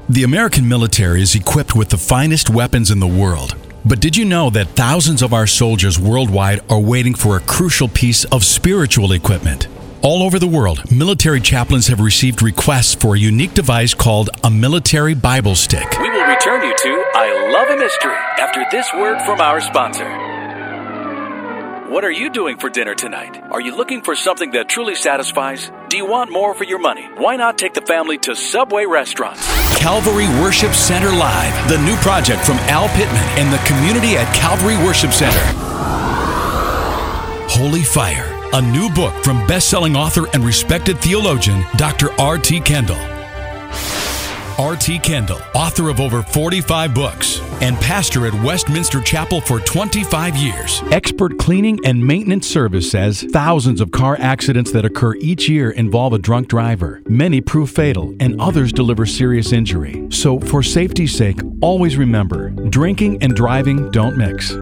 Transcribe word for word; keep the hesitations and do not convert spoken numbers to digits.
The American military is equipped with the finest weapons in the world. But did you know that thousands of our soldiers worldwide are waiting for a crucial piece of spiritual equipment? All over the world, military chaplains have received requests for a unique device called a military Bible stick. We will return you to I Love a Mystery after this word from our sponsor. What are you doing for dinner tonight? Are you looking for something that truly satisfies? Do you want more for your money? Why not take the family to Subway restaurants? Calvary Worship Center Live, the new project from Al Pittman and the community at Calvary Worship Center. Holy Fire, a new book from best-selling author and respected theologian, Doctor R T Kendall. R T Kendall, author of over forty-five books and pastor at Westminster Chapel for twenty-five years. Expert cleaning and maintenance service says thousands of car accidents that occur each year involve a drunk driver. Many prove fatal and others deliver serious injury. So for safety's sake, always remember, drinking and driving don't mix.